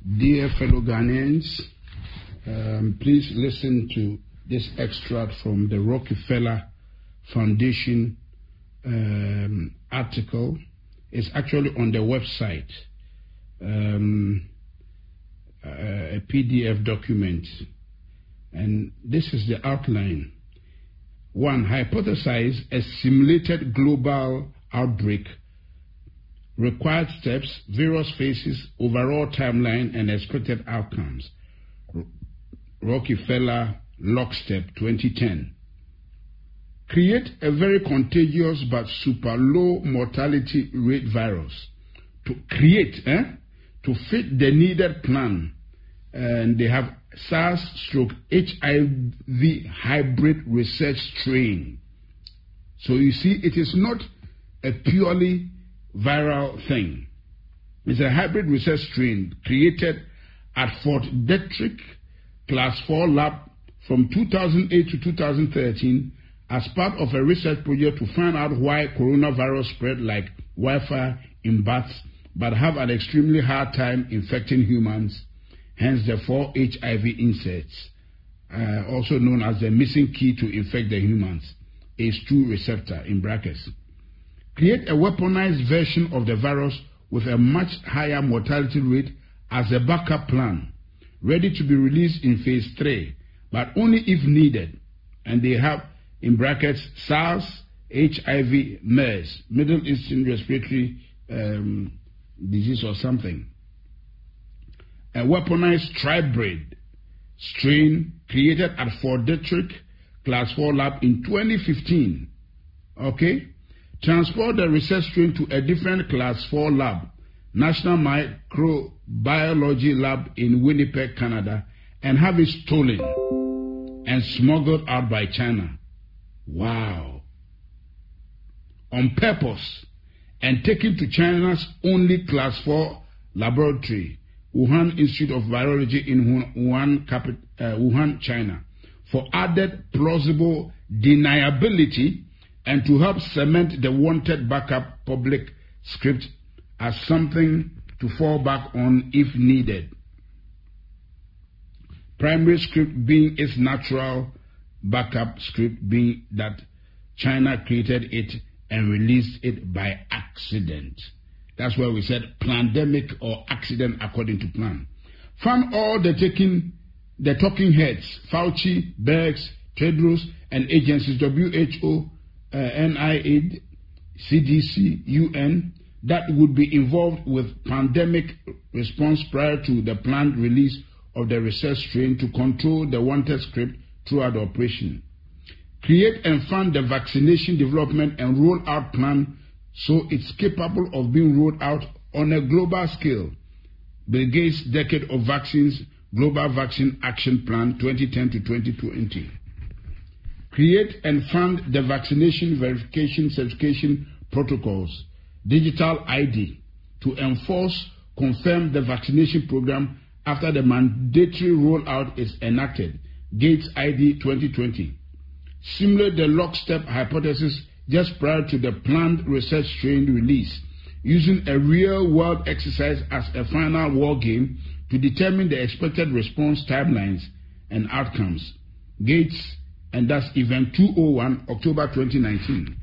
Dear fellow Ghanaians, please listen to this extract from the Rockefeller Foundation article. It's actually on the website, a PDF document. And this is the outline. 1. Hypothesize a simulated global outbreak. Required steps, various phases, overall timeline, and expected outcomes. Rockefeller Lockstep 2010. Create a very contagious but super low mortality rate virus. To create, to fit the needed plan. And they have SARS/HIV hybrid research strain. So you see, it is not a purely viral thing. It's a hybrid research strain created at Fort Detrick Class 4 lab from 2008 to 2013 as part of a research project to find out why coronavirus spread like wildfire in bats but have an extremely hard time infecting humans, hence the 4 HIV inserts, also known as the missing key to infect the humans, ACE2 receptor in brackets. Create a weaponized version of the virus with a much higher mortality rate as a backup plan, ready to be released in phase 3, but only if needed. And they have, in brackets, SARS, HIV, MERS, Middle Eastern Respiratory Disease or something. A weaponized tribrid strain created at Fort Detrick Class 4 lab in 2015. Okay? Transport the research strain to a different Class 4 lab, National Microbiology Lab in Winnipeg, Canada, and have it stolen and smuggled out by China. Wow. On purpose, and taken to China's only Class 4 laboratory, Wuhan Institute of Virology in Wuhan, China, for added plausible deniability and to help cement the wanted backup public script as something to fall back on if needed. Primary script being its natural backup script being that China created it and released it by accident. That's why we said pandemic or accident according to plan. Found all the talking heads, Fauci, Birx, Tedros, and agencies, WHO, NIAID, CDC, UN, that would be involved with pandemic response prior to the planned release of the research strain to control the wanted script throughout the operation. Create and fund the vaccination development and roll-out plan so it's capable of being rolled out on a global scale. Bill Gates' Decade of Vaccines, Global Vaccine Action Plan 2010 to 2020. Create and fund the vaccination verification certification protocols, digital ID, to enforce, confirm the vaccination program after the mandatory rollout is enacted, Gates ID 2020. Simulate the lockstep hypothesis just prior to the planned research strain release, using a real-world exercise as a final war game to determine the expected response timelines and outcomes. Gates, and that's Event 201, October 2019.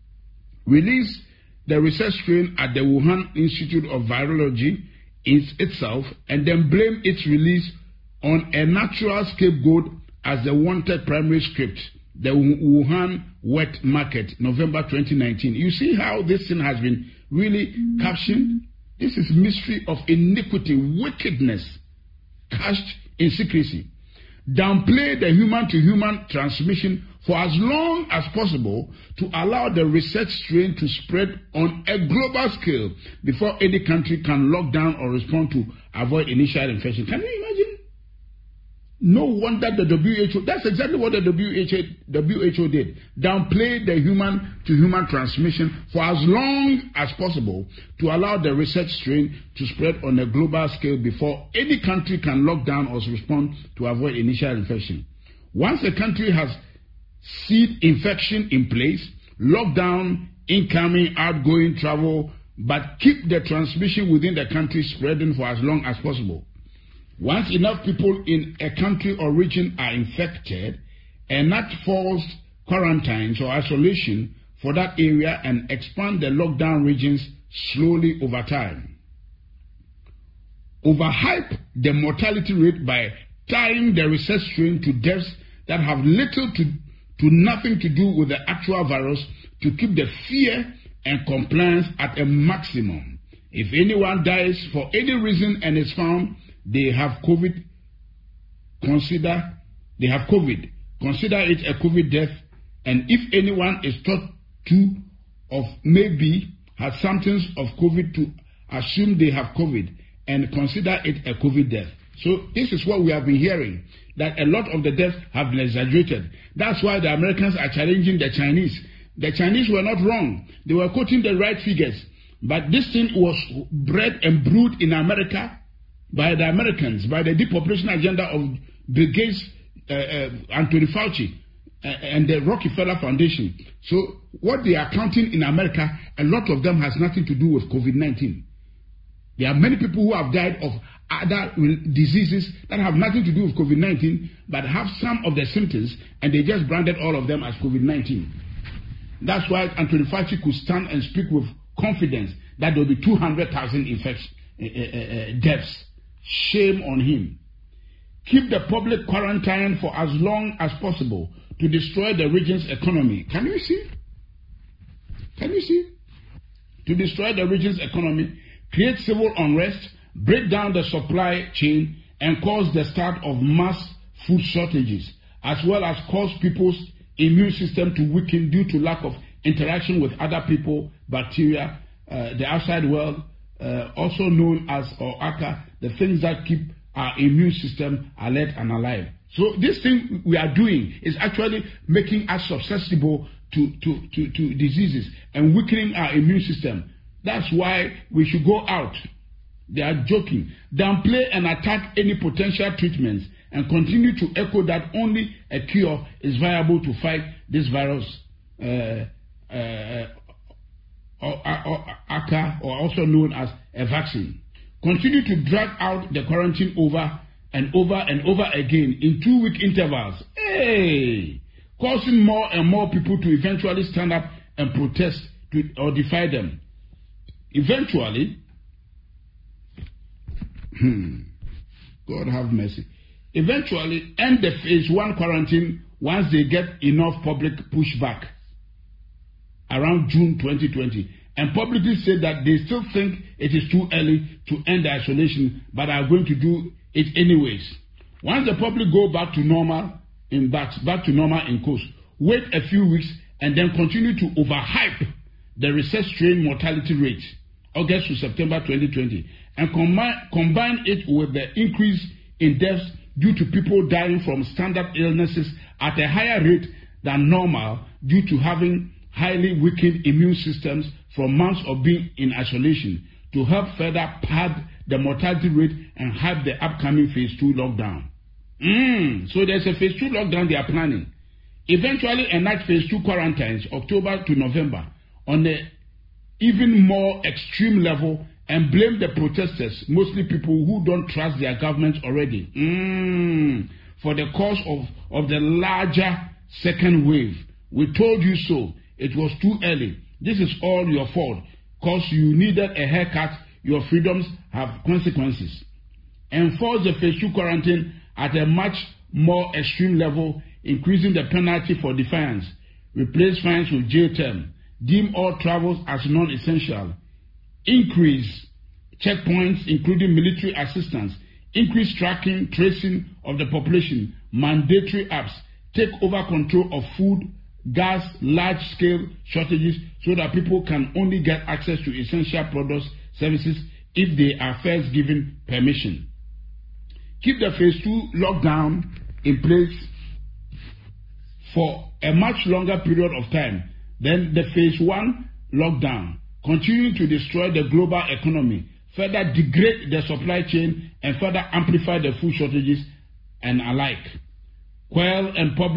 Release the research strain at the Wuhan Institute of Virology itself, and then blame its release on a natural scapegoat as the wanted primary script, the Wuhan wet market, November 2019. You see how this thing has been really captioned? This is mystery of iniquity, wickedness, cached in secrecy. Downplay the human-to-human transmission for as long as possible to allow the research strain to spread on a global scale before any country can lock down or respond to avoid initial infection. Can you imagine? No wonder the WHO, that's exactly what the WHO did. Downplay the human-to-human transmission for as long as possible to allow the research strain to spread on a global scale before any country can lock down or respond to avoid initial infection. Once a country has seed infection in place, lock down incoming, outgoing travel, but keep the transmission within the country spreading for as long as possible. Once enough people in a country or region are infected, enact forced quarantines or isolation for that area and expand the lockdown regions slowly over time. Overhype the mortality rate by tying the recess strain to deaths that have little to nothing to do with the actual virus to keep the fear and compliance at a maximum. If anyone dies for any reason and is found they have COVID, consider it a COVID death, and if anyone is thought to of maybe has symptoms of COVID, to assume they have COVID and consider it a COVID death. So this is what we have been hearing, that a lot of the deaths have been exaggerated. That's why the Americans are challenging the Chinese. The Chinese were not wrong. They were quoting the right figures. But this thing was bred and brewed in America by the Americans, by the depopulation agenda of Bill Gates, Anthony Fauci, and the Rockefeller Foundation. So what they are counting in America, a lot of them has nothing to do with COVID-19. There are many people who have died of other diseases that have nothing to do with COVID-19, but have some of the symptoms, and they just branded all of them as COVID-19. That's why Anthony Fauci could stand and speak with confidence that there will be 200,000 deaths. Shame on him. Keep the public quarantine for as long as possible to destroy the region's economy. Can you see? To destroy the region's economy, create civil unrest, break down the supply chain, and cause the start of mass food shortages, as well as cause people's immune system to weaken due to lack of interaction with other people, bacteria, the outside world, also known as OACA, the things that keep our immune system alert and alive. So this thing we are doing is actually making us susceptible to diseases and weakening our immune system. That's why we should go out. They are joking. Downplay and attack any potential treatments and continue to echo that only a cure is viable to fight this virus, ACA, or also known as a vaccine. Continue to drag out the quarantine over and over again in 2-week intervals. Causing more and more people to eventually stand up and protest or defy them. Eventually, God have mercy. Eventually, end the phase 1 quarantine once they get enough public pushback around June 2020. And publicly say that they still think it is too early to end the isolation, but are going to do it anyways. Once the public go back to normal in course, wait a few weeks and then continue to overhype the recess strain mortality rate, August to September 2020, and combine it with the increase in deaths due to people dying from standard illnesses at a higher rate than normal due to having highly weakened immune systems from months of being in isolation, to help further pad the mortality rate and hype the upcoming phase 2 lockdown. So there's a phase 2 lockdown they are planning. Eventually enact phase 2 quarantines October to November on an even more extreme level and blame the protesters, mostly people who don't trust their government already, for the cause of the larger second wave. We told you so. It was too early. This is all your fault. Because you needed a haircut, your freedoms have consequences. Enforce the phase 2 quarantine at a much more extreme level, increasing the penalty for defiance. Replace fines with jail term. Deem all travels as non-essential. Increase checkpoints, including military assistance. Increase tracking, tracing of the population. Mandatory apps. Take over control of food, gas, large-scale shortages so that people can only get access to essential products, services, if they are first given permission. Keep the phase 2 lockdown in place for a much longer period of time than the phase 1 lockdown. Continue to destroy the global economy, further degrade the supply chain, and further amplify the food shortages and alike. Quell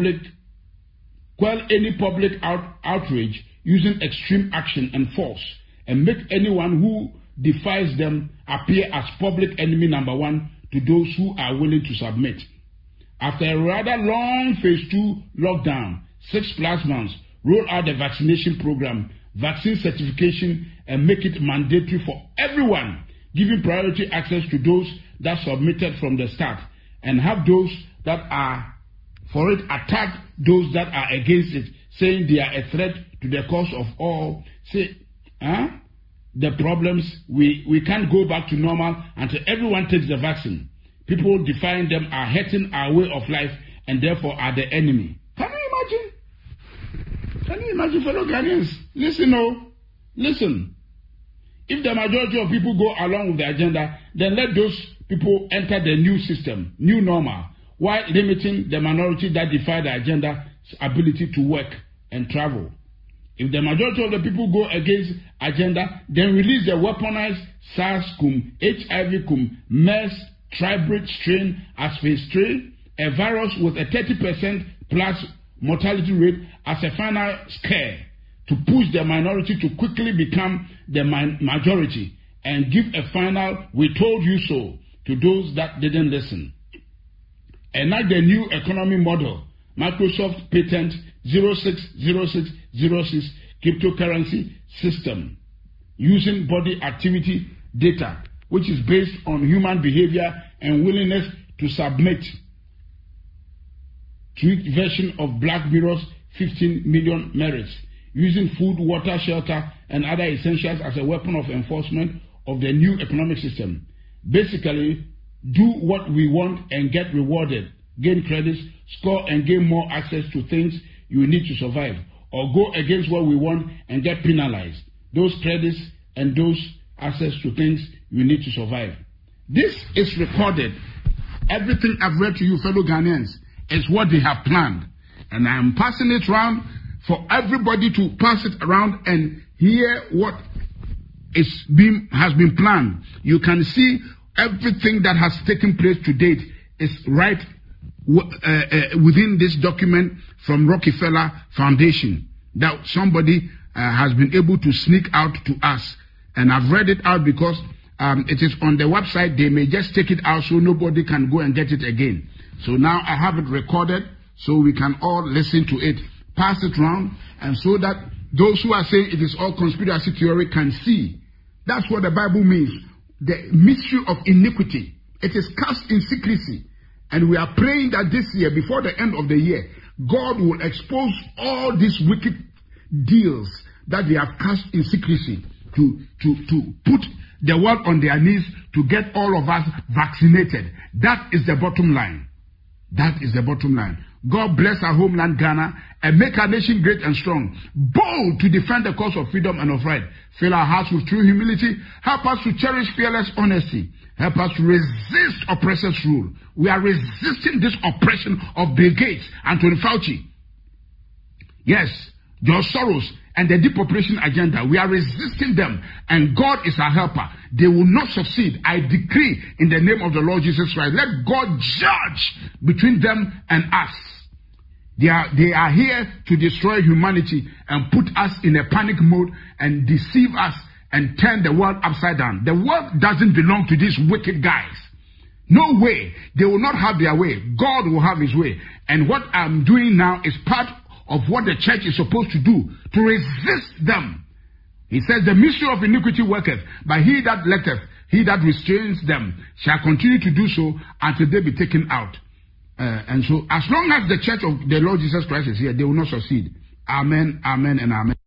any public outrage using extreme action and force, and make anyone who defies them appear as public enemy number 1 to those who are willing to submit. After a rather long phase 2 lockdown, 6+ months, roll out the vaccination program, vaccine certification, and make it mandatory for everyone, giving priority access to those that submitted from the start, and have those that are for it attack those that are against it, saying they are a threat to the cause of all. Say, the problems, we can't go back to normal until everyone takes the vaccine. People defying them are hurting our way of life and therefore are the enemy. Can you imagine? Can you imagine, fellow Ghanaians? Listen. If the majority of people go along with the agenda, then let those people enter the new system, new normal, while limiting the minority that defy the agenda's ability to work and travel. If the majority of the people go against agenda, then release the weaponized SARS-CoV, HIV-CoV, MERS, tribrid strain as phase 3, a virus with a 30% plus mortality rate as a final scare to push the minority to quickly become the majority and give a final "we told you so" to those that didn't listen. Enact the new economy model, Microsoft Patent 060606 cryptocurrency system, using body activity data, which is based on human behavior and willingness to submit. Tweaked version of Black Mirror's 15 million merits, using food, water, shelter, and other essentials as a weapon of enforcement of the new economic system. Basically, do what we want and get rewarded, gain credits, score and gain more access to things you need to survive, or go against what we want and get penalized, those credits and those access to things you need to survive. This is recorded. Everything I've read to you, fellow Ghanaians, is what they have planned. And I am passing it around for everybody to pass it around and hear what has been planned. You can see everything that has taken place to date is right within this document from Rockefeller Foundation that somebody has been able to sneak out to us. And I've read it out because it is on the website. They may just take it out so nobody can go and get it again. So now I have it recorded so we can all listen to it, pass it around, and so that those who are saying it is all conspiracy theory can see. That's what the Bible means. The mystery of iniquity. It is cast in secrecy. And we are praying that this year, before the end of the year, God will expose all these wicked deals that they have cast in secrecy to put the world on their knees to get all of us vaccinated. That is the bottom line. That is the bottom line. God bless our homeland Ghana and make our nation great and strong, bold to defend the cause of freedom and of right. Fill our hearts with true humility. Help us to cherish fearless honesty. Help us to resist oppressors' rule. We are resisting this oppression of Bill Gates, Anthony Fauci. Yes, George Soros and the depopulation agenda. We are resisting them, and God is our helper. They will not succeed. I decree in the name of the Lord Jesus Christ, let God judge between them and us. They are here to destroy humanity and put us in a panic mode and deceive us and turn the world upside down. The world doesn't belong to these wicked guys. No way. They will not have their way. God will have his way. And what I'm doing now is part of what the church is supposed to do, to resist them. He says, the mystery of iniquity worketh, but he that letteth, he that restrains them, shall continue to do so until they be taken out. And so, as long as the church of the Lord Jesus Christ is here, they will not succeed. Amen, amen, and amen.